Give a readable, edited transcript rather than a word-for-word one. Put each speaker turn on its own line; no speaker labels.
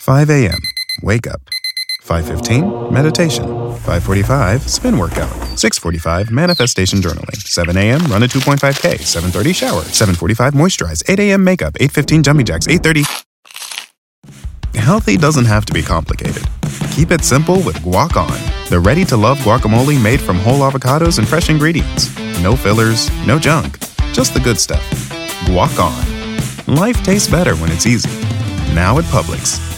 5 a.m. Wake up. 5:15, meditation. 5:45, spin workout. 6:45, manifestation journaling. 7 a.m., run a 2.5K. 7:30, shower. 7:45, moisturize. 8 a.m., makeup. 8:15, jumping jacks. 8:30. Healthy doesn't have to be complicated. Keep it simple with Guac On, the ready-to-love guacamole made from whole avocados and fresh ingredients. No fillers, no junk, just the good stuff. Guac On. Life tastes better when it's easy. Now at Publix.